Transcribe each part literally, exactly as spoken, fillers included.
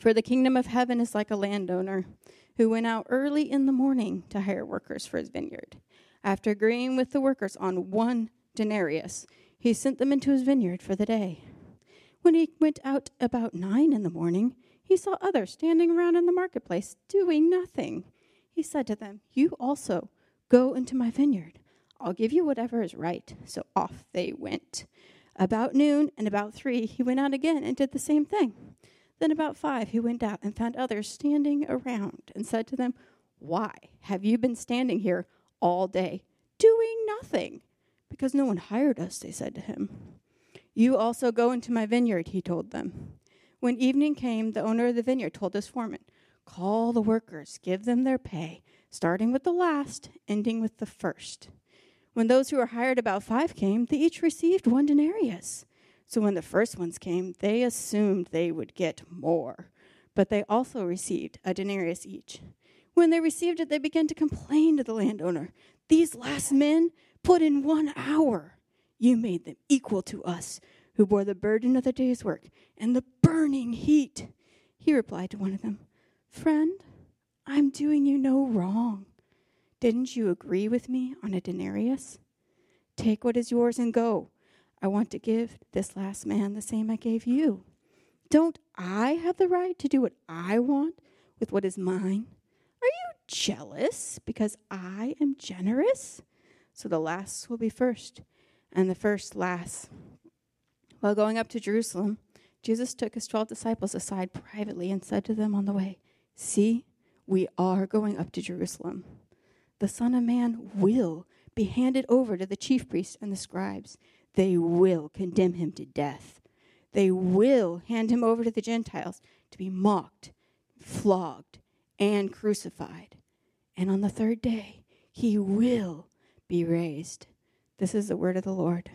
For the kingdom of heaven is like a landowner who went out early in the morning to hire workers for his vineyard. After agreeing with the workers on one denarius, he sent them into his vineyard for the day. When he went out about nine in the morning, he saw others standing around in the marketplace doing nothing. He said to them, "You also go into my vineyard. I'll give you whatever is right." So off they went. About noon and about three, he went out again and did the same thing. Then about five, he went out and found others standing around and said to them, "Why have you been standing here all day doing nothing?" "Because no one hired us," they said to him. "You also go into my vineyard," he told them. When evening came, the owner of the vineyard told his foreman, "Call the workers, give them their pay, starting with the last, ending with the first." When those who were hired about five came, they each received one denarius. So when the first ones came, they assumed they would get more, but they also received a denarius each. When they received it, they began to complain to the landowner, "These last men put in one hour. You made them equal to us, who bore the burden of the day's work and the burning heat." He replied to one of them, "Friend, I'm doing you no wrong. Didn't you agree with me on a denarius? Take what is yours and go. I want to give this last man the same I gave you. Don't I have the right to do what I want with what is mine? Are you jealous because I am generous? So the last will be first, and the first last." While going up to Jerusalem, Jesus took his twelve disciples aside privately and said to them on the way, "See, we are going up to Jerusalem. The Son of Man will be handed over to the chief priests and the scribes. They will condemn him to death. They will hand him over to the Gentiles to be mocked, flogged, and crucified. And on the third day, he will be raised." This is the word of the Lord.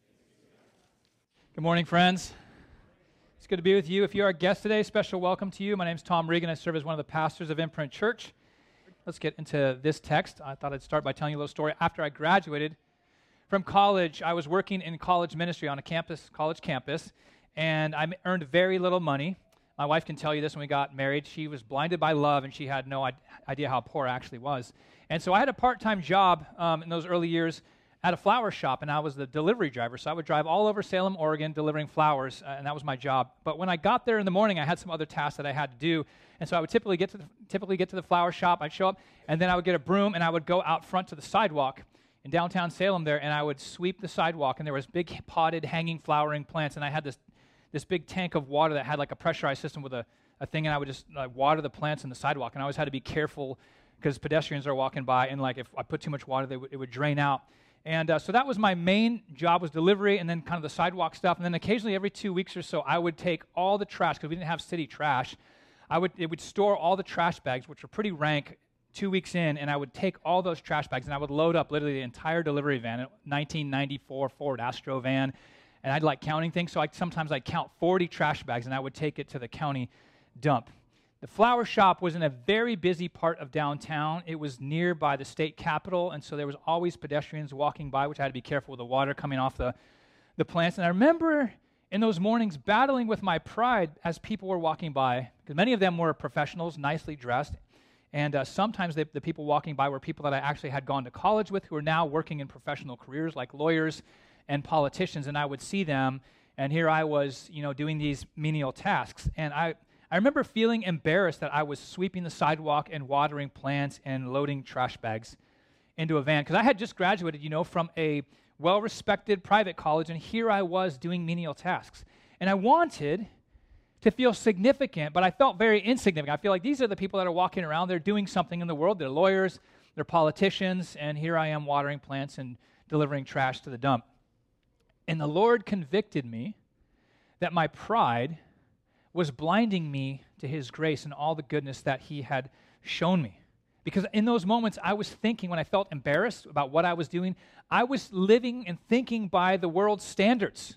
Good morning, friends. It's good to be with you. If you are a guest today, special welcome to you. My name is Tom Regan. I serve as one of the pastors of Imprint Church. Let's get into this text. I thought I'd start by telling you a little story. After I graduated from college, I was working in college ministry on a campus, college campus, and I earned very little money. My wife can tell you this. When we got married, she was blinded by love, and she had no idea how poor I actually was. And so I had a part-time job um, in those early years at a flower shop, and I was the delivery driver. So I would drive all over Salem, Oregon, delivering flowers, uh, and that was my job. But when I got there in the morning, I had some other tasks that I had to do, and so I would typically get to the, typically get to the flower shop. I'd show up, and then I would get a broom, and I would go out front to the sidewalk in downtown Salem there, and I would sweep the sidewalk, and there was big potted hanging flowering plants, and I had this this big tank of water that had like a pressurized system with a, a thing, and I would just like, water the plants in the sidewalk, and I always had to be careful because pedestrians are walking by, and like if I put too much water, they w- it would drain out. And uh, so that was my main job, was delivery, and then kind of the sidewalk stuff, and then occasionally every two weeks or so, I would take all the trash, because we didn't have city trash. I would it would store all the trash bags, which were pretty rank, two weeks in, and I would take all those trash bags, and I would load up literally the entire delivery van, a nineteen ninety-four Ford Astro van, and I'd like counting things, so I sometimes I'd count forty trash bags, and I would take it to the county dump. The flower shop was in a very busy part of downtown. It was near by the state capitol, and so there was always pedestrians walking by, which I had to be careful with the water coming off the, the plants. And I remember in those mornings battling with my pride as people were walking by, because many of them were professionals, nicely dressed, and uh, sometimes they, the people walking by were people that I actually had gone to college with who are now working in professional careers like lawyers and politicians, and I would see them, and here I was, you know, doing these menial tasks. And I... I remember feeling embarrassed that I was sweeping the sidewalk and watering plants and loading trash bags into a van, because I had just graduated, you know, from a well-respected private college, and here I was doing menial tasks. And I wanted to feel significant, but I felt very insignificant. I feel like these are the people that are walking around, they're doing something in the world, they're lawyers, they're politicians, and here I am watering plants and delivering trash to the dump. And the Lord convicted me that my pride was blinding me to his grace and all the goodness that he had shown me. Because in those moments, I was thinking, when I felt embarrassed about what I was doing, I was living and thinking by the world's standards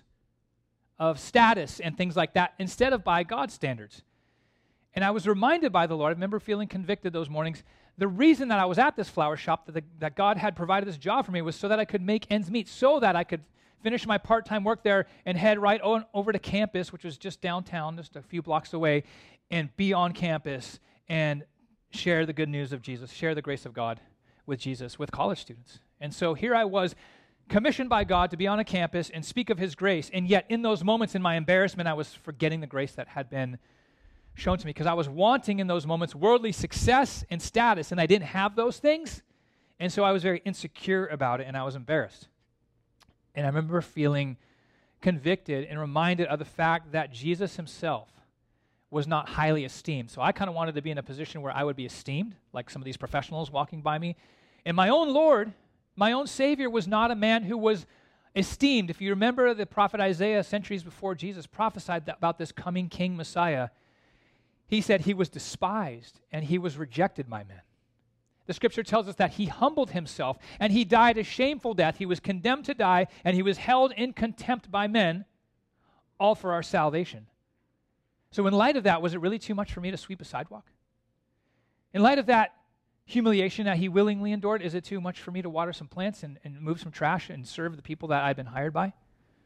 of status and things like that, instead of by God's standards. And I was reminded by the Lord, I remember feeling convicted those mornings, the reason that I was at this flower shop, that, the, that God had provided this job for me, was so that I could make ends meet, so that I could finish my part-time work there, and head right on over to campus, which was just downtown, just a few blocks away, and be on campus and share the good news of Jesus, share the grace of God with Jesus, with college students. And so here I was, commissioned by God to be on a campus and speak of his grace, and yet in those moments in my embarrassment, I was forgetting the grace that had been shown to me, because I was wanting in those moments worldly success and status, and I didn't have those things, and so I was very insecure about it, and I was embarrassed. And I remember feeling convicted and reminded of the fact that Jesus himself was not highly esteemed. So I kind of wanted to be in a position where I would be esteemed, like some of these professionals walking by me. And my own Lord, my own Savior, was not a man who was esteemed. If you remember, the prophet Isaiah, centuries before Jesus, prophesied that about this coming King Messiah. He said he was despised and he was rejected by men. The scripture tells us that he humbled himself and he died a shameful death. He was condemned to die and he was held in contempt by men, all for our salvation. So in light of that, was it really too much for me to sweep a sidewalk? In light of that humiliation that he willingly endured, is it too much for me to water some plants and, and move some trash and serve the people that I've been hired by?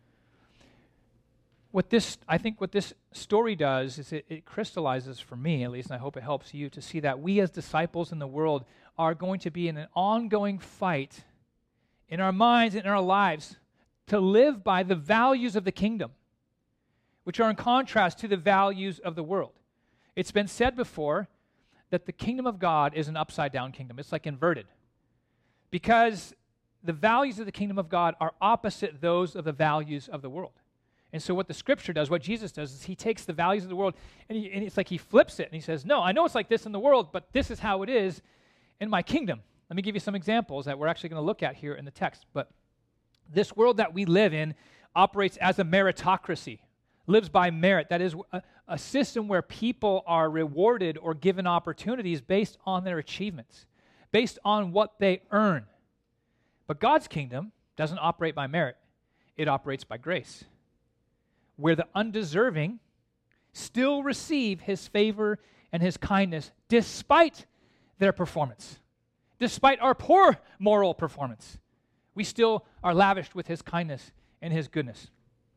What this, I think what this story does is it, it crystallizes for me, at least, and I hope it helps you to see that we as disciples in the world are going to be in an ongoing fight in our minds and in our lives to live by the values of the kingdom, which are in contrast to the values of the world. It's been said before that the kingdom of God is an upside-down kingdom. It's like inverted. Because the values of the kingdom of God are opposite those of the values of the world. And so what the scripture does, what Jesus does, is he takes the values of the world, and, he, and it's like he flips it, and he says, no, I know it's like this in the world, but this is how it is in my kingdom. Let me give you some examples that we're actually going to look at here in the text. But this world that we live in operates as a meritocracy, lives by merit. That is a, a system where people are rewarded or given opportunities based on their achievements, based on what they earn. But God's kingdom doesn't operate by merit. It operates by grace, where the undeserving still receive his favor and his kindness despite their performance. Despite our poor moral performance, we still are lavished with his kindness and his goodness.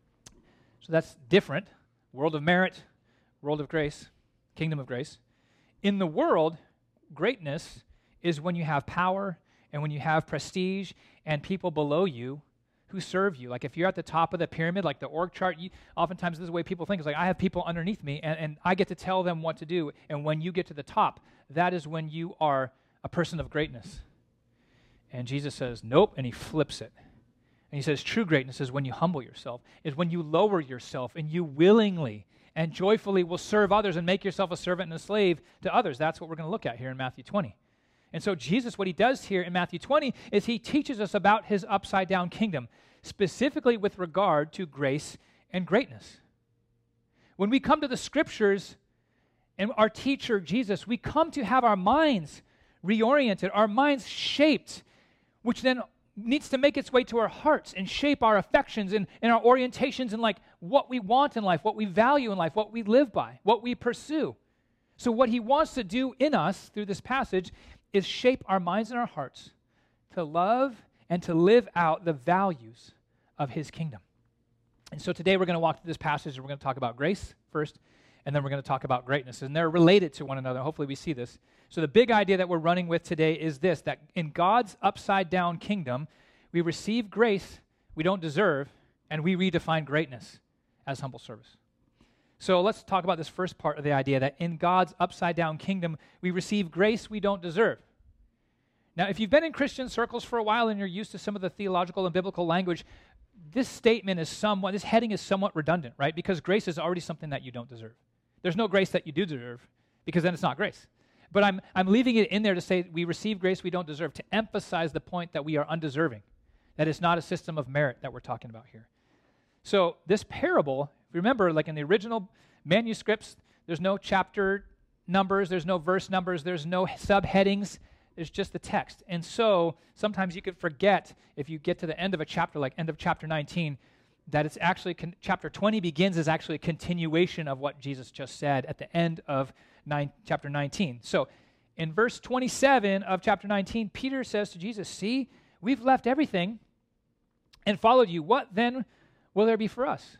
So that's different. World of merit, world of grace, kingdom of grace. In the world, greatness is when you have power and when you have prestige and people below you who serve you. Like if you're at the top of the pyramid, like the org chart, you, oftentimes this is the way people think. It's like, I have people underneath me, and, and I get to tell them what to do. And when you get to the top, that is when you are a person of greatness. And Jesus says, nope, and he flips it. And he says, true greatness is when you humble yourself, is when you lower yourself, and you willingly and joyfully will serve others and make yourself a servant and a slave to others. That's what we're going to look at here in Matthew twenty. And so Jesus, what he does here in Matthew twenty is he teaches us about his upside-down kingdom, specifically with regard to grace and greatness. When we come to the scriptures and our teacher, Jesus, we come to have our minds reoriented, our minds shaped, which then needs to make its way to our hearts and shape our affections and, and our orientations and like what we want in life, what we value in life, what we live by, what we pursue. So what he wants to do in us through this passage is shape our minds and our hearts to love and to live out the values of his kingdom. And so today we're going to walk through this passage and we're going to talk about grace first, and then we're going to talk about greatness. And they're related to one another. Hopefully we see this. So the big idea that we're running with today is this, that in God's upside-down kingdom, we receive grace we don't deserve, and we redefine greatness as humble service. So let's talk about this first part of the idea that in God's upside-down kingdom, we receive grace we don't deserve. Now, if you've been in Christian circles for a while and you're used to some of the theological and biblical language, this statement is somewhat, this heading is somewhat redundant, right? Because grace is already something that you don't deserve. There's no grace that you do deserve, because then it's not grace. But I'm, I'm leaving it in there to say we receive grace we don't deserve, to emphasize the point that we are undeserving, that it's not a system of merit that we're talking about here. So this parable, remember, like in the original manuscripts, there's no chapter numbers, there's no verse numbers, there's no subheadings, there's just the text. And so sometimes you could forget, if you get to the end of a chapter, like end of chapter nineteen, that it's actually, con- chapter twenty begins as actually a continuation of what Jesus just said at the end of nine, chapter nineteen. So in verse twenty-seven of chapter nineteen, Peter says to Jesus, see, we've left everything and followed you, what then will there be for us?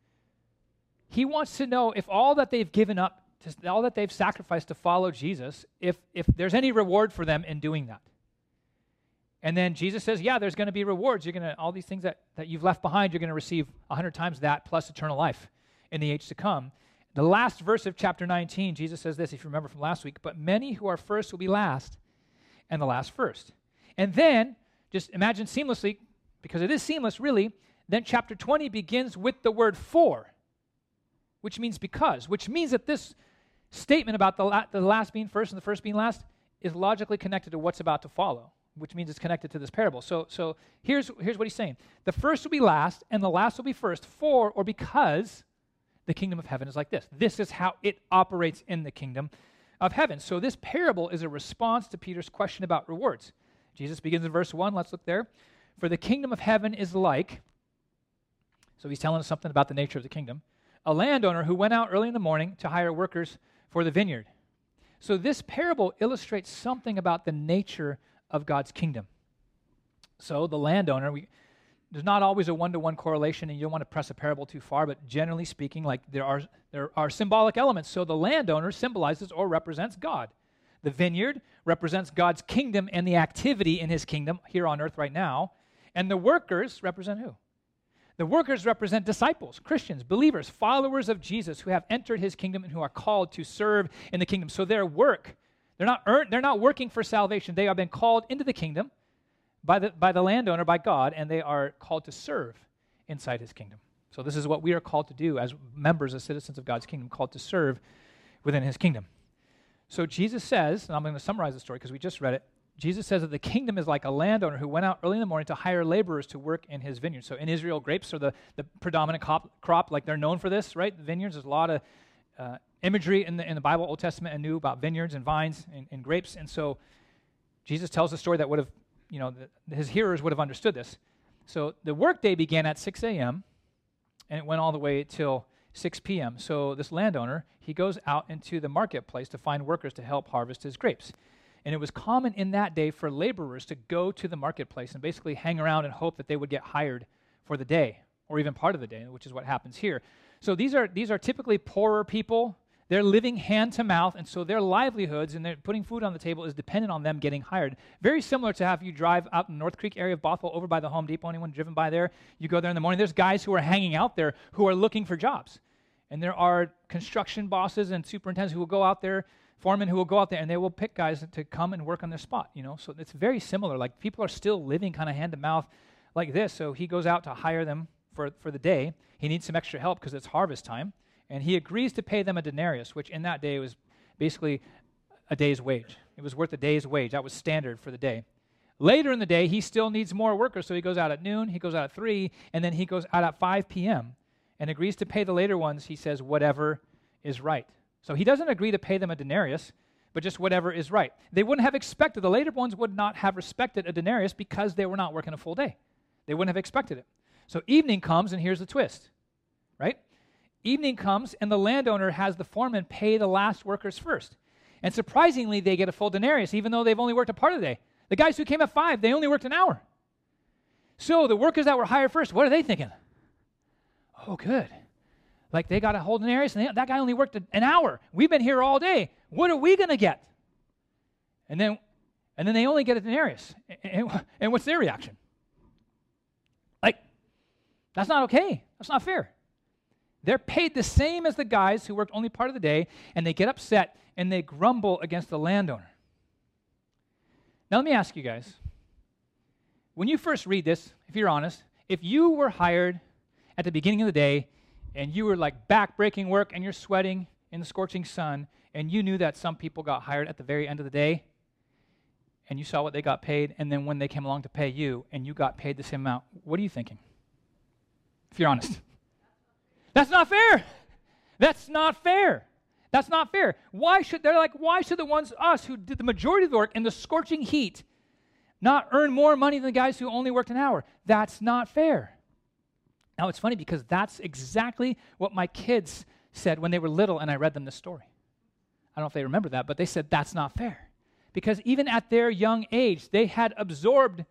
He wants to know if all that they've given up, to, all that they've sacrificed to follow Jesus, if, if there's any reward for them in doing that. And then Jesus says, yeah, there's going to be rewards. You're going to, all these things that, that you've left behind, you're going to receive a hundred times that plus eternal life in the age to come. The last verse of chapter nineteen, Jesus says this, if you remember from last week, but many who are first will be last, and the last first. And then, just imagine seamlessly, because it is seamless really, then chapter twenty begins with the word for, which means because, which means that this statement about the, la- the last being first and the first being last is logically connected to what's about to follow, which means it's connected to this parable. So, so here's, here's what he's saying. The first will be last, and the last will be first, for or because the kingdom of heaven is like this. This is how it operates in the kingdom of heaven. So this parable is a response to Peter's question about rewards. Jesus begins in verse one. Let's look there. For the kingdom of heaven is like, so he's telling us something about the nature of the kingdom, a landowner who went out early in the morning to hire workers for the vineyard. So this parable illustrates something about the nature of God's kingdom. So the landowner, we, there's not always a one-to-one correlation, and you don't want to press a parable too far, but generally speaking, like there are there are symbolic elements. So the landowner symbolizes or represents God. The vineyard represents God's kingdom and the activity in his kingdom here on earth right now. And the workers represent who? The workers represent disciples, Christians, believers, followers of Jesus who have entered his kingdom and who are called to serve in the kingdom. So their work, they're not earned, they're not working for salvation. They have been called into the kingdom by the by the landowner, by God, and they are called to serve inside his kingdom. So this is what we are called to do as members, as citizens of God's kingdom, called to serve within his kingdom. So Jesus says, and I'm going to summarize the story because we just read it, Jesus says that the kingdom is like a landowner who went out early in the morning to hire laborers to work in his vineyard. So in Israel, grapes are the, the predominant crop, crop, like they're known for this, right? The vineyards, there's a lot of uh, imagery in the in the Bible, Old Testament and New, about vineyards and vines and, and grapes. And so Jesus tells a story that would have, you know, the, his hearers would have understood this. So the workday began at six a.m., and it went all the way till six p.m. So this landowner, he goes out into the marketplace to find workers to help harvest his grapes. And it was common in that day for laborers to go to the marketplace and basically hang around and hope that they would get hired for the day, or even part of the day, which is what happens here. So these are these are typically poorer people. They're living hand to mouth, and so their livelihoods and they're putting food on the table is dependent on them getting hired. Very similar to how if you drive out in the North Creek area of Bothell over by the Home Depot, anyone driven by there, you go there in the morning, there's guys who are hanging out there who are looking for jobs. And there are construction bosses and superintendents who will go out there, foremen who will go out there, and they will pick guys to come and work on their spot, you know. So it's very similar. Like, people are still living kind of hand to mouth like this. So he goes out to hire them for, for the day. He needs some extra help because it's harvest time. And he agrees to pay them a denarius, which in that day was basically a day's wage. It was worth a day's wage. That was standard for the day. Later in the day, he still needs more workers, so he goes out at noon, he goes out at three, and then he goes out at five p.m. and agrees to pay the later ones, he says, whatever is right. So he doesn't agree to pay them a denarius, but just whatever is right. They wouldn't have expected, the later ones would not have respected a denarius because they were not working a full day. They wouldn't have expected it. So evening comes, and here's the twist, right? Evening comes, and the landowner has the foreman pay the last workers first. And surprisingly, they get a full denarius, even though they've only worked a part of the day. The guys who came at five, they only worked an hour. So the workers that were hired first, what are they thinking? Oh, good. Like, they got a whole denarius, and they, that guy only worked a, an hour. We've been here all day. What are we going to get? And then and then they only get a denarius. And, and, and what's their reaction? Like, that's not okay. That's not fair. They're paid the same as the guys who worked only part of the day, and they get upset, and they grumble against the landowner. Now, let me ask you guys. When you first read this, if you're honest, if you were hired at the beginning of the day, and you were like back-breaking work, and you're sweating in the scorching sun, and you knew that some people got hired at the very end of the day, and you saw what they got paid, and then when they came along to pay you, and you got paid the same amount, what are you thinking? If you're honest. That's not fair. That's not fair. That's not fair. Why should, they're like, why should the ones, us, who did the majority of the work in the scorching heat, not earn more money than the guys who only worked an hour? That's not fair. Now, it's funny because that's exactly what my kids said when they were little and I read them this story. I don't know if they remember that, but they said that's not fair. Because even at their young age, they had absorbed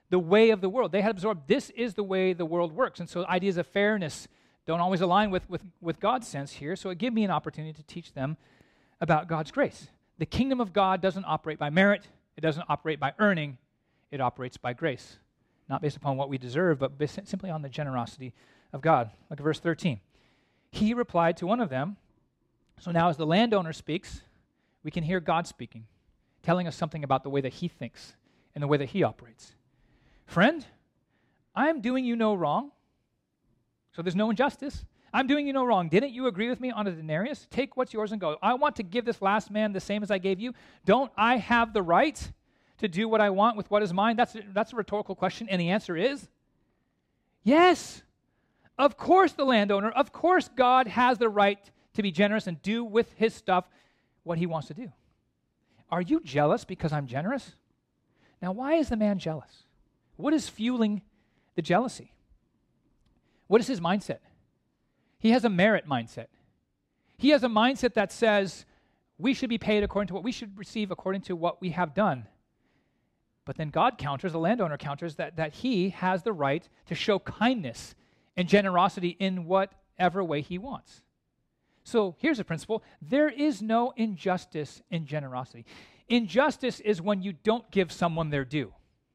the way of the world. They had absorbed this is the way the world works. And so ideas of fairness don't always align with, with, with God's sense here. So it gave me an opportunity to teach them about God's grace. The kingdom of God doesn't operate by merit. It doesn't operate by earning. It operates by grace. Not based upon what we deserve, but based simply on the generosity of God. Look at verse thirteen. He replied to one of them. So now as the landowner speaks, we can hear God speaking, telling us something about the way that he thinks and the way that he operates. Friend, I am doing you no wrong. So there's no injustice. I'm doing you no wrong. Didn't you agree with me on a denarius? Take what's yours and go. I want to give this last man the same as I gave you. Don't I have the right to do what I want with what is mine? That's a, that's a rhetorical question, and the answer is yes. Of course the landowner, of course God has the right to be generous and do with his stuff what he wants to do. Are you jealous because I'm generous? Now, why is the man jealous? What is fueling the jealousy? What is his mindset? He has a merit mindset. He has a mindset that says we should be paid according to what we should receive according to what we have done. But then God counters, the landowner counters, that, that he has the right to show kindness and generosity in whatever way he wants. So here's a principle. There is no injustice in generosity. Injustice is when you don't give someone their due.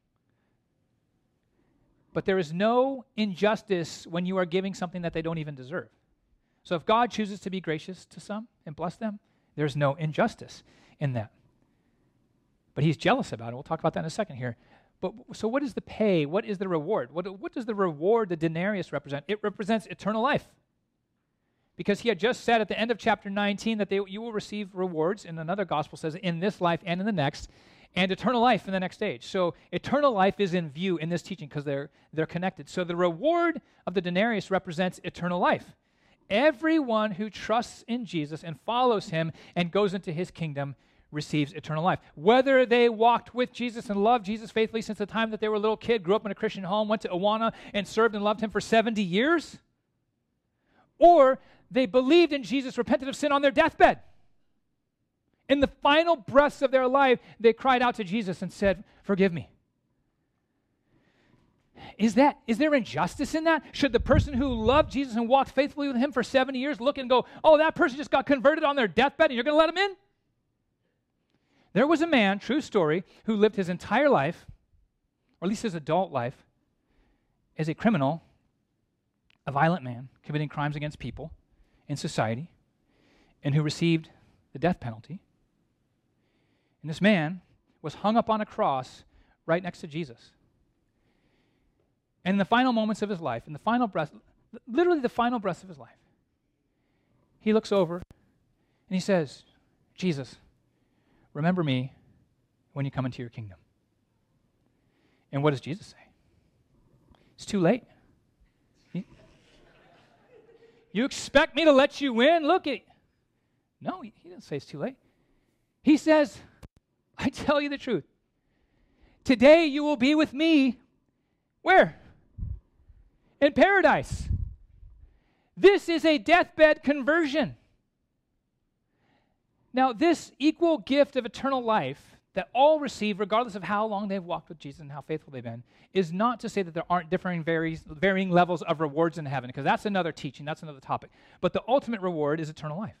But there is no injustice when you are giving something that they don't even deserve. So if God chooses to be gracious to some and bless them, there's no injustice in that. But he's jealous about it. We'll talk about that in a second here. But so what is the pay? What is the reward? What, what does the reward, the denarius, represent? It represents eternal life. Because he had just said at the end of chapter nineteen that they, you will receive rewards, and another gospel says in this life and in the next, and eternal life in the next age. So eternal life is in view in this teaching because they're, they're connected. So the reward of the denarius represents eternal life. Everyone who trusts in Jesus and follows him and goes into his kingdom receives eternal life. Whether they walked with Jesus and loved Jesus faithfully since the time that they were a little kid, grew up in a Christian home, went to Awana and served and loved him for seventy years, or they believed in Jesus, repented of sin on their deathbed. In the final breaths of their life, they cried out to Jesus and said, "Forgive me." Is that, is there injustice in that? Should the person who loved Jesus and walked faithfully with him for seventy years look and go, "Oh, that person just got converted on their deathbed and you're going to let him in?" There was a man, true story, who lived his entire life, or at least his adult life, as a criminal, a violent man, committing crimes against people in society, and who received the death penalty. And this man was hung up on a cross right next to Jesus. And in the final moments of his life, in the final breath, literally the final breaths of his life, he looks over and he says, "Jesus, remember me when you come into your kingdom." And what does Jesus say? It's too late. You, you expect me to let you in? Look at... No, he, he doesn't say it's too late. He says, "I tell you the truth. Today you will be with me." Where? In paradise. This is a deathbed conversion. Now, this equal gift of eternal life that all receive, regardless of how long they've walked with Jesus and how faithful they've been, is not to say that there aren't differing varies, varying levels of rewards in heaven, because that's another teaching, that's another topic. But the ultimate reward is eternal life.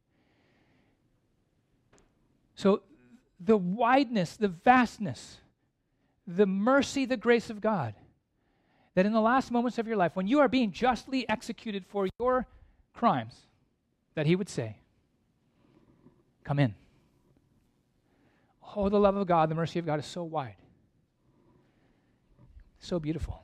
So the wideness, the vastness, the mercy, the grace of God, that in the last moments of your life, when you are being justly executed for your crimes, that he would say, "Come in." Oh, the love of God, the mercy of God is so wide, so beautiful.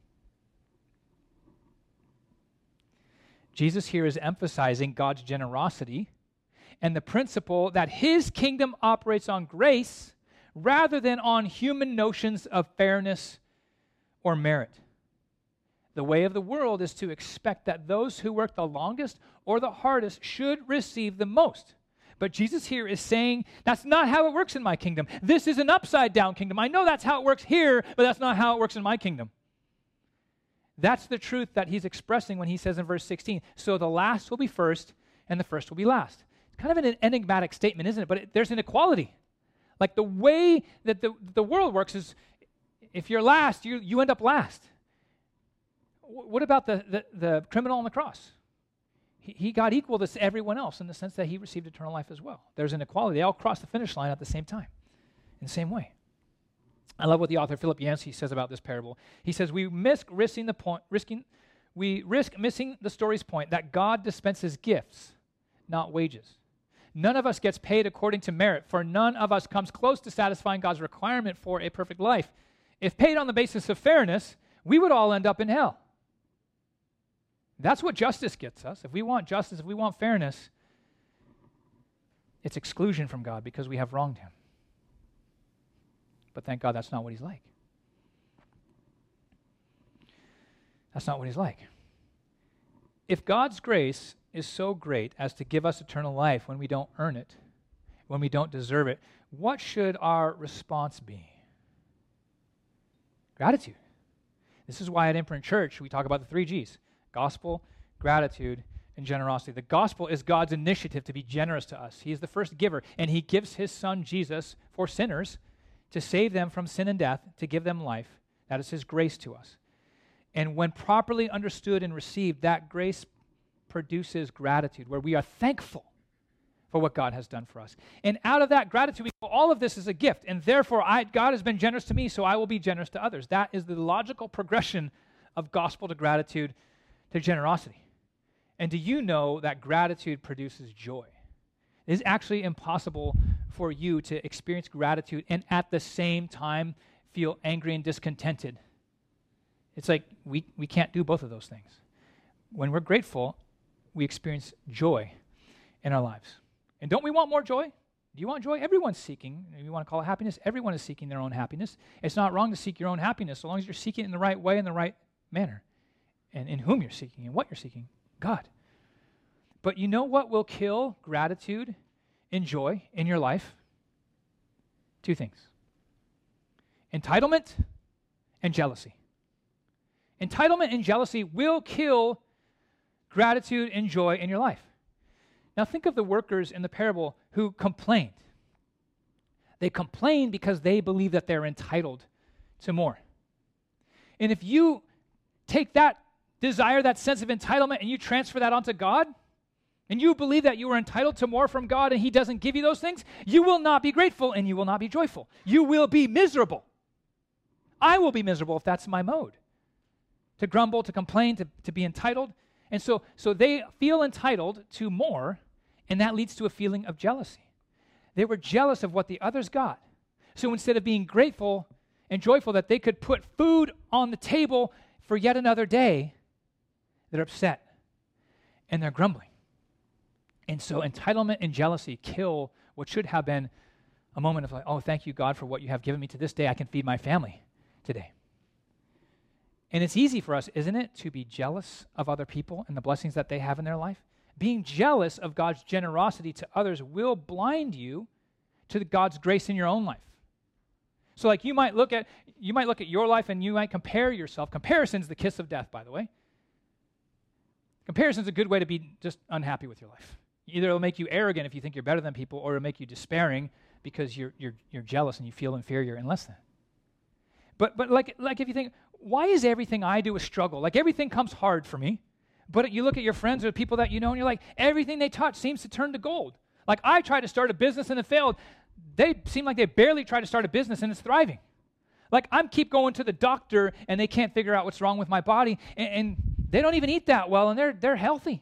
Jesus here is emphasizing God's generosity and the principle that his kingdom operates on grace rather than on human notions of fairness or merit. The way of the world is to expect that those who work the longest or the hardest should receive the most. But Jesus here is saying, that's not how it works in my kingdom. This is an upside-down kingdom. I know that's how it works here, but that's not how it works in my kingdom. That's the truth that he's expressing when he says in verse sixteen, "So the last will be first, and the first will be last." It's kind of an enigmatic statement, isn't it? But it, there's an equality. Like the way that the, the world works is, if you're last, you, you end up last. W- what about the, the, the criminal on the cross? He, he got equal to everyone else in the sense that he received eternal life as well. There's an equality. They all crossed the finish line at the same time, in the same way. I love what the author Philip Yancey says about this parable. He says, we risk risking the point, risking, we risk missing the story's point that God dispenses gifts, not wages. None of us gets paid according to merit, for none of us comes close to satisfying God's requirement for a perfect life. If paid on the basis of fairness, we would all end up in hell. That's what justice gets us. If we want justice, if we want fairness, it's exclusion from God because we have wronged him. But thank God that's not what he's like. That's not what he's like. If God's grace is so great as to give us eternal life when we don't earn it, when we don't deserve it, what should our response be? Gratitude. This is why at Imprint Church we talk about the three G's: gospel, gratitude, and generosity. The gospel is God's initiative to be generous to us. He is the first giver, and he gives his son Jesus for sinners to save them from sin and death, to give them life. That is his grace to us. And when properly understood and received, that grace produces gratitude, where we are thankful for what God has done for us. And out of that gratitude, we go, all of this is a gift, and therefore I, God has been generous to me, so I will be generous to others. That is the logical progression of gospel to gratitude to generosity. And do you know that gratitude produces joy? It is actually impossible for you to experience gratitude and at the same time feel angry and discontented. It's like we, we can't do both of those things. When we're grateful, we experience joy in our lives. And don't we want more joy? Do you want joy? Everyone's seeking. If you want to call it happiness, everyone is seeking their own happiness. It's not wrong to seek your own happiness, so long as you're seeking it in the right way, in the right manner, and in whom you're seeking and what you're seeking, God. But you know what will kill gratitude and joy in your life? Two things: entitlement and jealousy. Entitlement and jealousy will kill gratitude and joy in your life. Now think of the workers in the parable who complained. They complained because they believe that they're entitled to more. And if you take that desire, that sense of entitlement, and you transfer that onto God, and you believe that you are entitled to more from God and he doesn't give you those things, you will not be grateful and you will not be joyful. You will be miserable. I will be miserable if that's my mode. To grumble, to complain, to, to be entitled. And so, so they feel entitled to more, and that leads to a feeling of jealousy. They were jealous of what the others got. So instead of being grateful and joyful that they could put food on the table for yet another day, they're upset and they're grumbling. And so entitlement and jealousy kill what should have been a moment of like, oh, thank you, God, for what you have given me to this day. I can feed my family today. And it's easy for us, isn't it, to be jealous of other people and the blessings that they have in their life? Being jealous of God's generosity to others will blind you to the God's grace in your own life. So like you might look at you might look at your life and you might compare yourself. Comparison's the kiss of death, by the way. Comparison's a good way to be just unhappy with your life. Either it'll make you arrogant if you think you're better than people, or it'll make you despairing because you're you're you're jealous and you feel inferior and less than. But but like like if you think, why is everything I do a struggle? Like everything comes hard for me. But you look at your friends or people that you know and you're like, everything they touch seems to turn to gold. Like I tried to start a business and it failed. They seem like they barely tried to start a business and it's thriving. Like I'm keep going to the doctor and they can't figure out what's wrong with my body, and, and they don't even eat that well and they're they're healthy.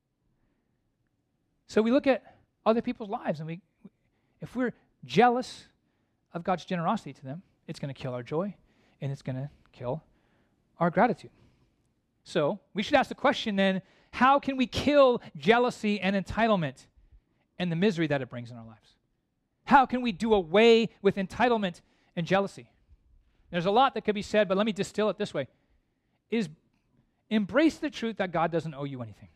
So we look at other people's lives and we, if we're jealous of God's generosity to them, it's going to kill our joy and it's going to kill our gratitude. So we should ask the question then, how can we kill jealousy and entitlement and the misery that it brings in our lives? How can we do away with entitlement and jealousy? There's a lot that could be said, but let me distill it this way. Is embrace the truth that God doesn't owe you anything.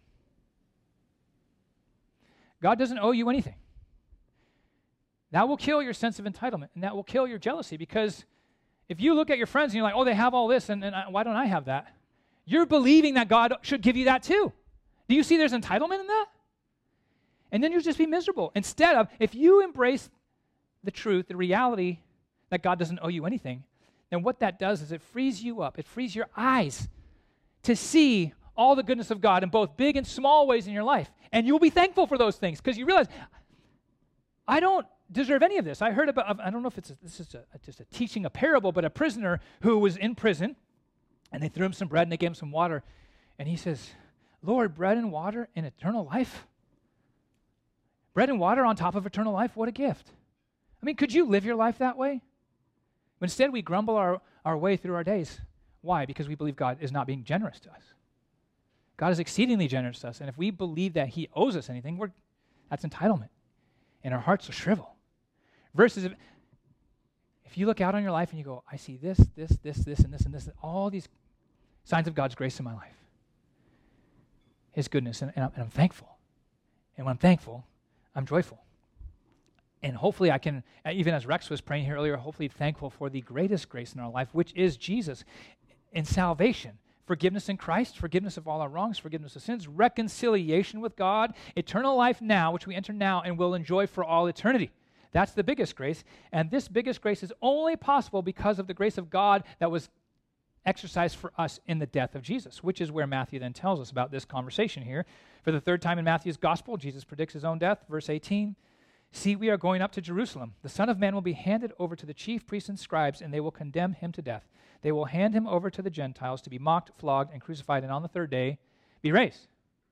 God doesn't owe you anything. That will kill your sense of entitlement, and that will kill your jealousy, because if you look at your friends and you're like, oh, they have all this, and, and I, why don't I have that? You're believing that God should give you that too. Do you see there's entitlement in that? And then you'll just be miserable. Instead of, if you embrace the truth, the reality that God doesn't owe you anything, then what that does is it frees you up. It frees your eyes to see all the goodness of God in both big and small ways in your life. And you'll be thankful for those things because you realize, I don't deserve any of this. I heard about, I don't know if it's a, this is a, just a teaching, a parable, but a prisoner who was in prison, and they threw him some bread and they gave him some water. And he says, Lord, bread and water and eternal life? Bread and water on top of eternal life? What a gift. I mean, could you live your life that way? But instead, we grumble our, our way through our days. Why? Because we believe God is not being generous to us. God is exceedingly generous to us. And if we believe that he owes us anything, we're, that's entitlement. And our hearts will shrivel. Versus if, if you look out on your life and you go, I see this, this, this, this, and this, and this, all these signs of God's grace in my life. His goodness, and, and, I'm, and I'm thankful. And when I'm thankful, I'm joyful. And hopefully I can, even as Rex was praying here earlier, hopefully thankful for the greatest grace in our life, which is Jesus in salvation. Forgiveness in Christ, forgiveness of all our wrongs, forgiveness of sins, reconciliation with God, eternal life now, which we enter now and will enjoy for all eternity. That's the biggest grace. And this biggest grace is only possible because of the grace of God that was exercised for us in the death of Jesus, which is where Matthew then tells us about this conversation here. For the third time in Matthew's gospel, Jesus predicts his own death. Verse eighteen, see, we are going up to Jerusalem. The Son of Man will be handed over to the chief priests and scribes, and they will condemn him to death. They will hand him over to the Gentiles to be mocked, flogged, and crucified, and on the third day be raised.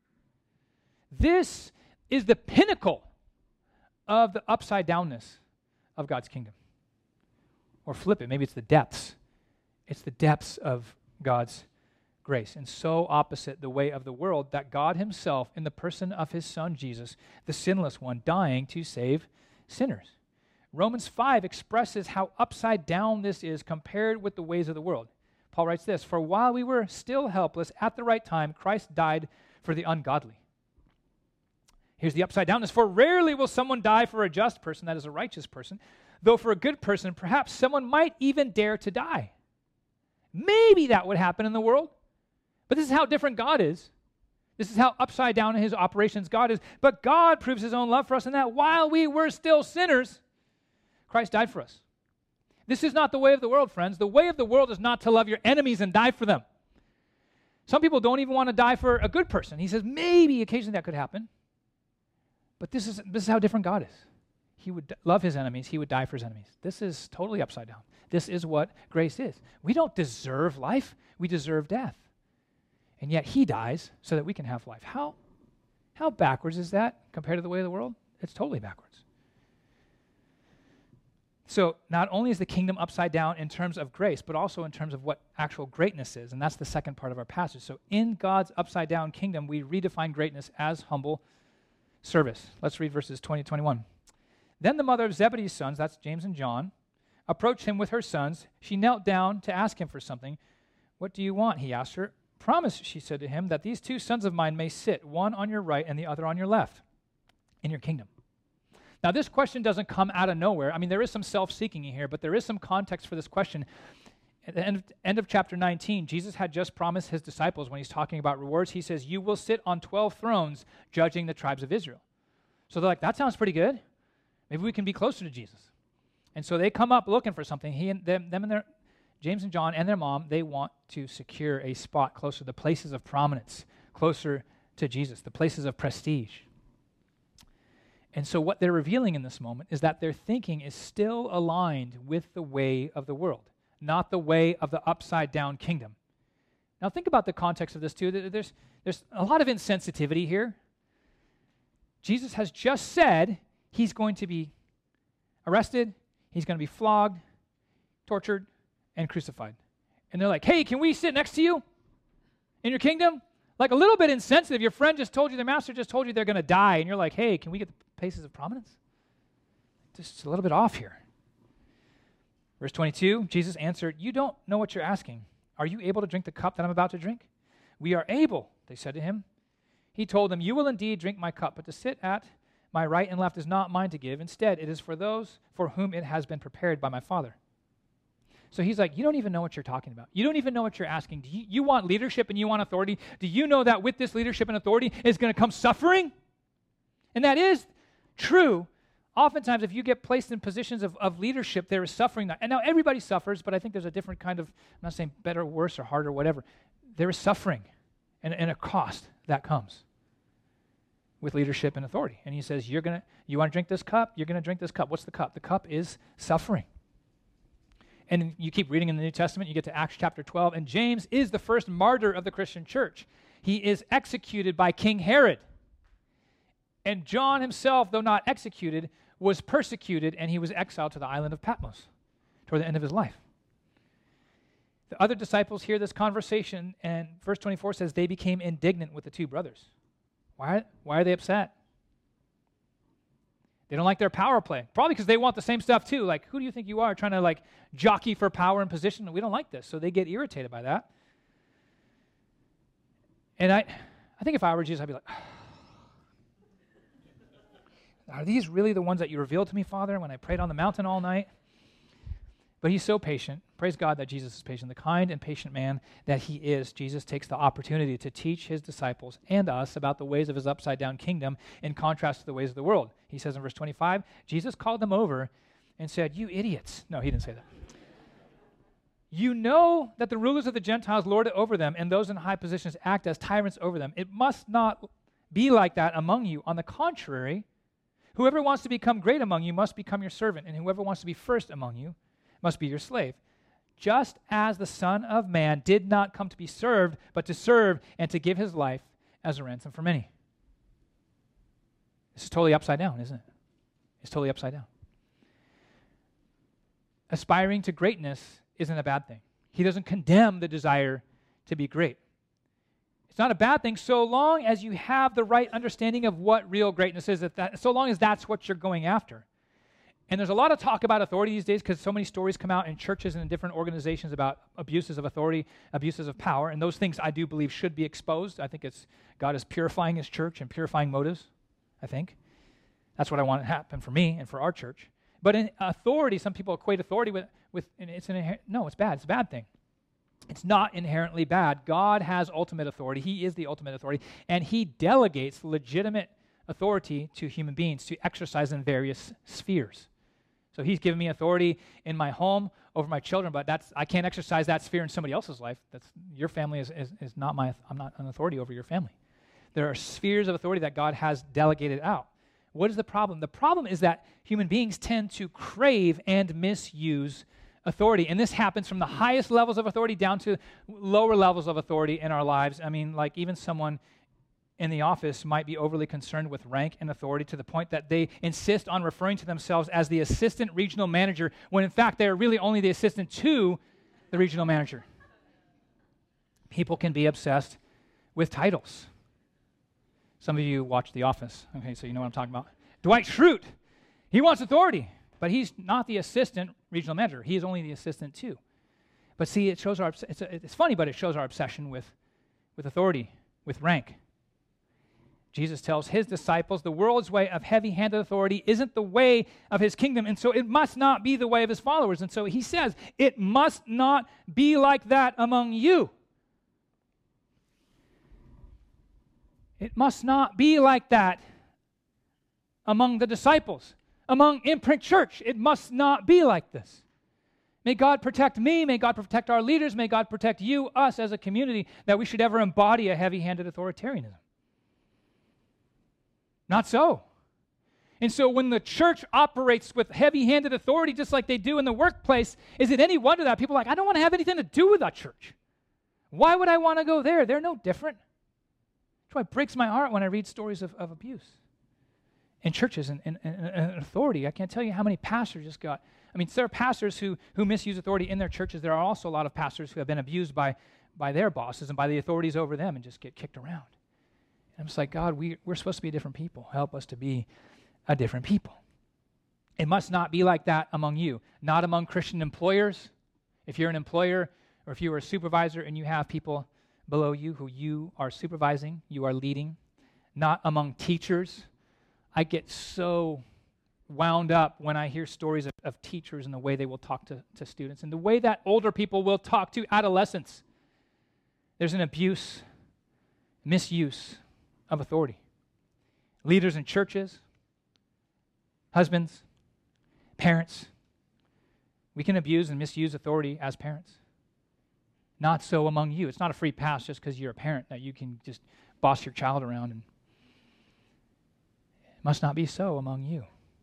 This is the pinnacle of the upside downness of God's kingdom. Or flip it, maybe it's the depths. It's the depths of God's grace. And so opposite the way of the world that God himself, in the person of his Son Jesus, the sinless one, dying to save sinners. Romans five expresses how upside down this is compared with the ways of the world. Paul writes this, for while we were still helpless, at the right time, Christ died for the ungodly. Here's the upside downness. For rarely will someone die for a just person, that is a righteous person, though for a good person, perhaps someone might even dare to die. Maybe that would happen in the world, but this is how different God is. This is how upside down in his operations God is. But God proves his own love for us in that while we were still sinners, Christ died for us. This is not the way of the world, friends. The way of the world is not to love your enemies and die for them. Some people don't even want to die for a good person. He says maybe occasionally that could happen. But this is this is how different God is. He would d- love his enemies. He would die for his enemies. This is totally upside down. This is what grace is. We don't deserve life. We deserve death. And yet he dies so that we can have life. How, how backwards is that compared to the way of the world? It's totally backwards. So not only is the kingdom upside down in terms of grace, but also in terms of what actual greatness is. And that's the second part of our passage. So in God's upside down kingdom, we redefine greatness as humble service. Let's read verses twenty to twenty-one. Then the mother of Zebedee's sons, that's James and John, approached him with her sons. She knelt down to ask him for something. What do you want? He asked her. Promise, she said to him, that these two sons of mine may sit, one on your right and the other on your left, in your kingdom. Now, this question doesn't come out of nowhere. I mean, there is some self-seeking in here, but there is some context for this question. At the end of, end of chapter nineteen, Jesus had just promised his disciples when he's talking about rewards, he says, you will sit on twelve thrones judging the tribes of Israel. So they're like, that sounds pretty good. Maybe we can be closer to Jesus. And so they come up looking for something. He and them, them and their, James and John and their mom, they want to secure a spot closer to the places of prominence, closer to Jesus, the places of prestige. And so what they're revealing in this moment is that their thinking is still aligned with the way of the world, not the way of the upside-down kingdom. Now think about the context of this too. There's, there's a lot of insensitivity here. Jesus has just said he's going to be arrested, he's going to be flogged, tortured, and crucified. And they're like, hey, can we sit next to you in your kingdom? Like a little bit insensitive. Your friend just told you, their master just told you they're going to die, and you're like, hey, can we get the places of prominence? Just a little bit off here. Verse twenty-two, Jesus answered, you don't know what you're asking. Are you able to drink the cup that I'm about to drink? We are able, they said to him. He told them, you will indeed drink my cup, but to sit at my right and left is not mine to give. Instead, it is for those for whom it has been prepared by my Father. So he's like, you don't even know what you're talking about. You don't even know what you're asking. Do you, you want leadership and you want authority? Do you know that with this leadership and authority is going to come suffering? And that is true oftentimes if you get placed in positions of, of leadership, there is suffering. And now everybody suffers, but I think there's a different kind of, I'm not saying better, worse, or harder, whatever. There is suffering and, and a cost that comes with leadership and authority. And he says, you're gonna, you want to drink this cup? You're going to drink this cup. What's the cup? The cup is suffering. And you keep reading in the New Testament, you get to Acts chapter twelve, and James is the first martyr of the Christian church. He is executed by King Herod. And John himself, though not executed, was persecuted, and he was exiled to the island of Patmos toward the end of his life. The other disciples hear this conversation, and verse twenty-four says they became indignant with the two brothers. Why, why are they upset? They don't like their power play. Probably because they want the same stuff too. Like, who do you think you are trying to like jockey for power and position? We don't like this. So they get irritated by that. And I, I think if I were Jesus, I'd be like, are these really the ones that you revealed to me, Father, when I prayed on the mountain all night? But he's so patient. Praise God that Jesus is patient. The kind and patient man that he is, Jesus takes the opportunity to teach his disciples and us about the ways of his upside-down kingdom in contrast to the ways of the world. He says in verse twenty-five, Jesus called them over and said, you idiots. No, he didn't say that. You know that the rulers of the Gentiles lord it over them, and those in high positions act as tyrants over them. It must not be like that among you. On the contrary, whoever wants to become great among you must become your servant, and whoever wants to be first among you must be your slave. Just as the Son of Man did not come to be served, but to serve and to give his life as a ransom for many. This is totally upside down, isn't it? It's totally upside down. Aspiring to greatness isn't a bad thing. He doesn't condemn the desire to be great. It's not a bad thing so long as you have the right understanding of what real greatness is, that, that, so long as that's what you're going after. And there's a lot of talk about authority these days because so many stories come out in churches and in different organizations about abuses of authority, abuses of power, and those things I do believe should be exposed. I think it's God is purifying his church and purifying motives, I think. That's what I want to happen for me and for our church. But in authority, some people equate authority with, with and it's an inher- no, it's bad. It's a bad thing. It's not inherently bad. God has ultimate authority. He is the ultimate authority, and he delegates legitimate authority to human beings to exercise in various spheres. So he's given me authority in my home over my children, but that's I can't exercise that sphere in somebody else's life. That's your family is, is, is not my, I'm not an authority over your family. There are spheres of authority that God has delegated out. What is the problem? The problem is that human beings tend to crave and misuse authority. And this happens from the highest levels of authority down to lower levels of authority in our lives. I mean, like even someone in the office might be overly concerned with rank and authority to the point that they insist on referring to themselves as the assistant regional manager, when in fact they are really only the assistant to the regional manager. People can be obsessed with titles. Some of you watch The Office, okay, so you know what I'm talking about. Dwight Schrute, he wants authority, but he's not the assistant regional manager. He is only the assistant to. But see, it shows our, it's, a, it's funny, but it shows our obsession with, with authority, with rank. Jesus tells his disciples the world's way of heavy-handed authority isn't the way of his kingdom, and so it must not be the way of his followers. And so he says, it must not be like that among you. It must not be like that among the disciples. Among Imprint Church, it must not be like this. May God protect me, may God protect our leaders, may God protect you, us as a community, that we should ever embody a heavy-handed authoritarianism. Not so. And so when the church operates with heavy-handed authority, just like they do in the workplace, is it any wonder that people are like, I don't want to have anything to do with that church. Why would I want to go there? They're no different. That's why it breaks my heart when I read stories of, of abuse in churches and, and, and, and authority. I can't tell you how many pastors just got, I mean, there are pastors who, who misuse authority in their churches. There are also a lot of pastors who have been abused by, by their bosses and by the authorities over them and just get kicked around. I'm just like, God, we, we're supposed to be a different people. Help us to be a different people. It must not be like that among you, not among Christian employers. If you're an employer or if you are a supervisor and you have people below you who you are supervising, you are leading, not among teachers. I get so wound up when I hear stories of, of teachers and the way they will talk to, to students and the way that older people will talk to adolescents. There's an abuse, misuse of authority. Leaders in churches, Husbands, parents, we can abuse and misuse authority as parents. Not so among you. It's not a free pass just because you're a parent that you can just boss your child around. And it must not be so among you.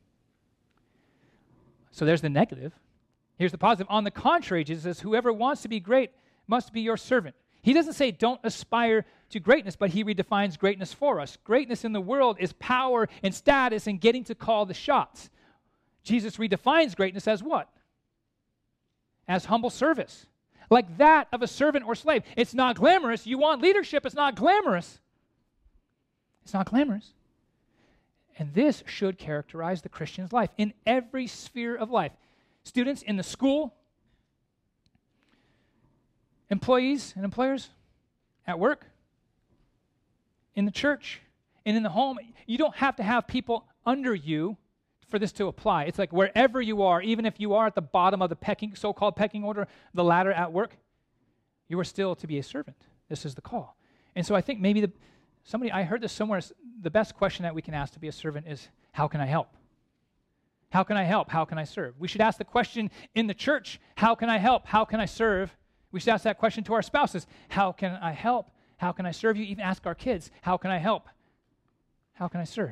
So there's the negative. Here's the positive. On the contrary, Jesus says, whoever wants to be great must be your servant. He doesn't say don't aspire to greatness, but he redefines greatness for us. Greatness in the world is power and status and getting to call the shots. Jesus redefines greatness as what? As humble service. Like that of a servant or slave. It's not glamorous. You want leadership, it's not glamorous. It's not glamorous. And this should characterize the Christian's life in every sphere of life. Students in the school, employees and employers, at work, in the church, and in the home. You don't have to have people under you for this to apply. It's like wherever you are, even if you are at the bottom of the pecking, so-called pecking order, the ladder at work, you are still to be a servant. This is the call. And so I think maybe the, somebody, I heard this somewhere, the best question that we can ask to be a servant is, how can I help? How can I help? How can I serve? We should ask the question in the church, how can I help? How can I serve? We should ask that question to our spouses, how can I help? How can I serve you? Even ask our kids, how can I help? How can I serve?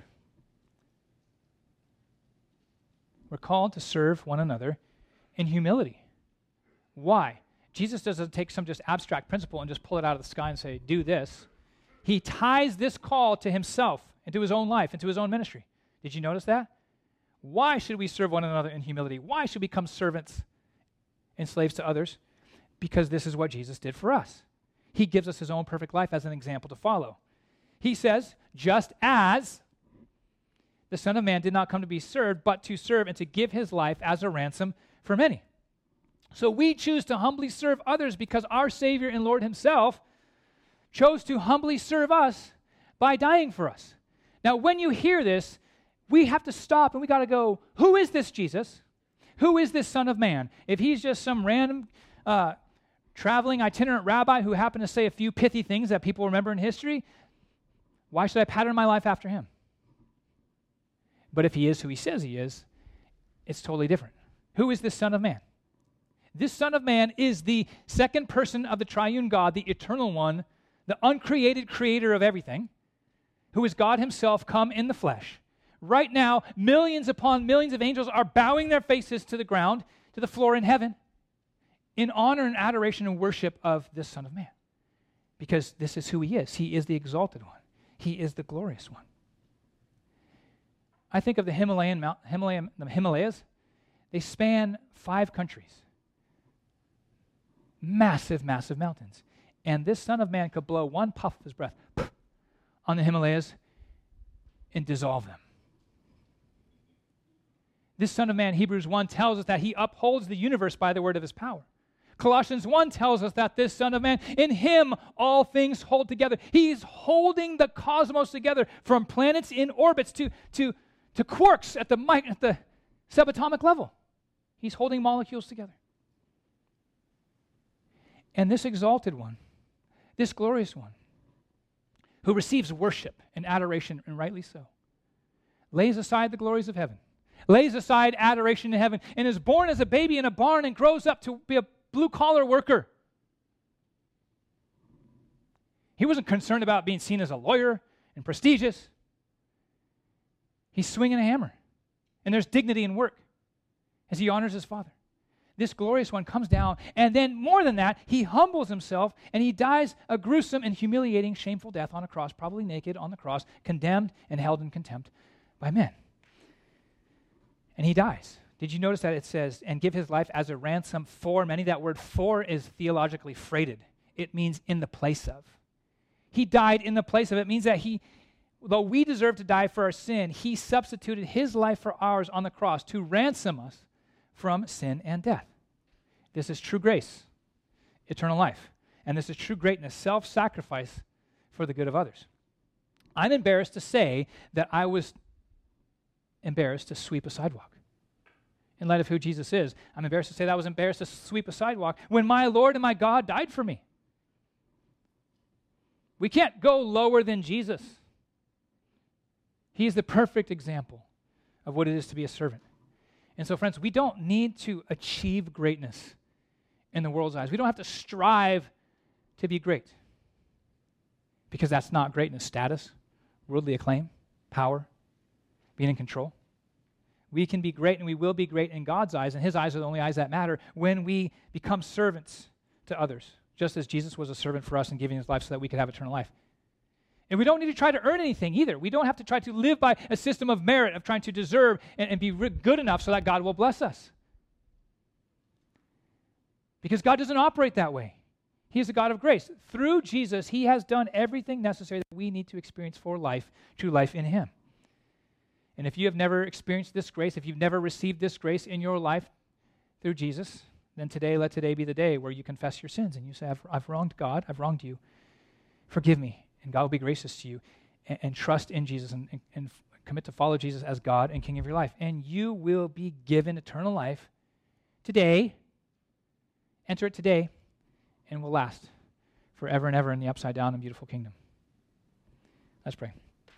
We're called to serve one another in humility. Why? Jesus doesn't take some just abstract principle and just pull it out of the sky and say, do this. He ties this call to himself and to his own life and to his own ministry. Did you notice that? Why should we serve one another in humility? Why should we become servants and slaves to others? Because this is what Jesus did for us. He gives us his own perfect life as an example to follow. He says, just as the Son of Man did not come to be served, but to serve and to give his life as a ransom for many. So we choose to humbly serve others because our Savior and Lord himself chose to humbly serve us by dying for us. Now, when you hear this, we have to stop and we got to go, who is this Jesus? Who is this Son of Man? If he's just some random uh, traveling itinerant rabbi who happened to say a few pithy things that people remember in history, why should I pattern my life after him? But if he is who he says he is, it's totally different. Who is this Son of Man? This Son of Man is the second person of the triune God, the eternal one, the uncreated creator of everything, who is God himself come in the flesh. Right now, millions upon millions of angels are bowing their faces to the ground, to the floor in heaven, in honor and adoration and worship of this Son of Man. Because this is who he is. He is the exalted one. He is the glorious one. I think of the Himalayan Mount, Himalayan, the Himalayas. They span five countries. Massive, massive mountains. And this Son of Man could blow one puff of his breath on the Himalayas and dissolve them. This Son of Man, Hebrews one, tells us that he upholds the universe by the word of his power. Colossians one tells us that this Son of Man, in him all things hold together. He's holding the cosmos together from planets in orbits to, to, to quarks at the, at the subatomic level. He's holding molecules together. And this exalted one, this glorious one, who receives worship and adoration, and rightly so, lays aside the glories of heaven, lays aside adoration in heaven, and is born as a baby in a barn and grows up to be a blue-collar worker. He wasn't concerned about being seen as a lawyer and prestigious. He's swinging a hammer, and there's dignity in work as he honors his Father. This glorious one comes down, and then more than that, he humbles himself, and he dies a gruesome and humiliating, shameful death on a cross, probably naked on the cross, condemned and held in contempt by men. And he dies. Did you notice that it says, and give his life as a ransom for many? That word for is theologically freighted. It means in the place of. He died in the place of. It means that he, though we deserve to die for our sin, he substituted his life for ours on the cross to ransom us from sin and death. This is true grace, eternal life. And this is true greatness, self-sacrifice for the good of others. I'm embarrassed to say that I was embarrassed to sweep a sidewalk. In light of who Jesus is, I'm embarrassed to say that I was embarrassed to sweep a sidewalk when my Lord and my God died for me. We can't go lower than Jesus. He is the perfect example of what it is to be a servant. And so, friends, we don't need to achieve greatness in the world's eyes. We don't have to strive to be great, because that's not greatness. Status, worldly acclaim, power, being in control. We can be great, and we will be great in God's eyes, and his eyes are the only eyes that matter, when we become servants to others, just as Jesus was a servant for us in giving his life so that we could have eternal life. And we don't need to try to earn anything either. We don't have to try to live by a system of merit, of trying to deserve and, and be good enough so that God will bless us. Because God doesn't operate that way. He is a God of grace. Through Jesus, he has done everything necessary that we need to experience for life, true life in him. And if you have never experienced this grace, if you've never received this grace in your life through Jesus, then today, let today be the day where you confess your sins and you say, I've, I've wronged God, I've wronged you. Forgive me, and God will be gracious to you. And, and trust in Jesus and, and, and commit to follow Jesus as God and King of your life. And you will be given eternal life today. Enter it today, and will last forever and ever in the upside down and beautiful kingdom. Let's pray.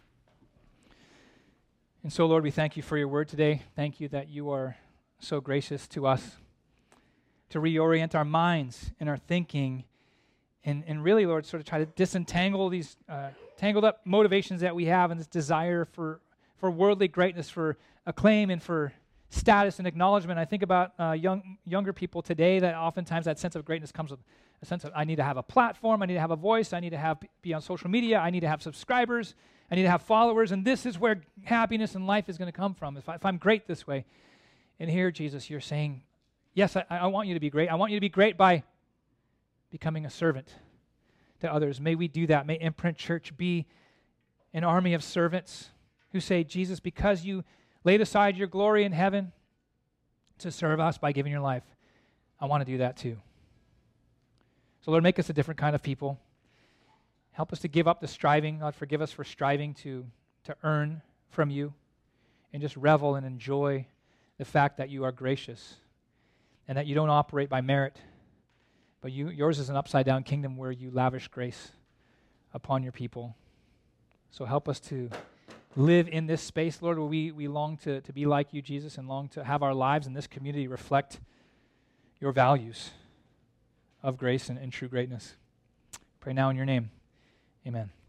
And so, Lord, we thank you for your word today. Thank you that you are so gracious to us to reorient our minds and our thinking and, and really, Lord, sort of try to disentangle these uh, tangled up motivations that we have and this desire for, for worldly greatness, for acclaim and for status and acknowledgement. I think about uh, young younger people today that oftentimes that sense of greatness comes with a sense of, I need to have a platform, I need to have a voice, I need to have be on social media, I need to have subscribers, I need to have followers, and this is where happiness in life is going to come from, if, I, if I'm great this way. And here, Jesus, you're saying, yes, I, I want you to be great. I want you to be great by becoming a servant to others. May we do that. May Imprint Church be an army of servants who say, Jesus, because you laid aside your glory in heaven to serve us by giving your life, I want to do that too. So Lord, make us a different kind of people. Help us to give up the striving. God, forgive us for striving to, to earn from you, and just revel and enjoy the fact that you are gracious and that you don't operate by merit, but you, yours is an upside-down kingdom where you lavish grace upon your people. So help us to live in this space, Lord, where we, we long to, to be like you, Jesus, and long to have our lives in this community reflect your values of grace and, and true greatness. Pray now in your name. Amen.